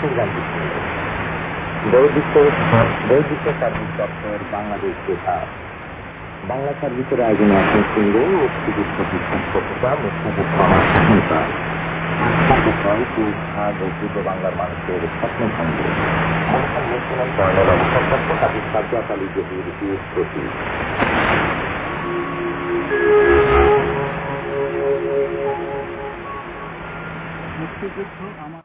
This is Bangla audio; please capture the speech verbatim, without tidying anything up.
বৈদিক সার্ভিস দপ্তর বাংলাদেশ বিভাগ বাংলা সার্ভিসের আয়োজনে আসেন সিংহ ও সিভিল প্রতিষ্ঠান প্রতিষ্ঠা মুখ্যমন্ত্রী ভাগ ও পূর্ব বাংলার মানুষের স্বপ্ন ভঙ্গ লেফটেন্যান্ট কর্নেল অবসরপ্রাপ্ত হাফিজ সাজ্জাদ আলী জহির বীর প্রতীক।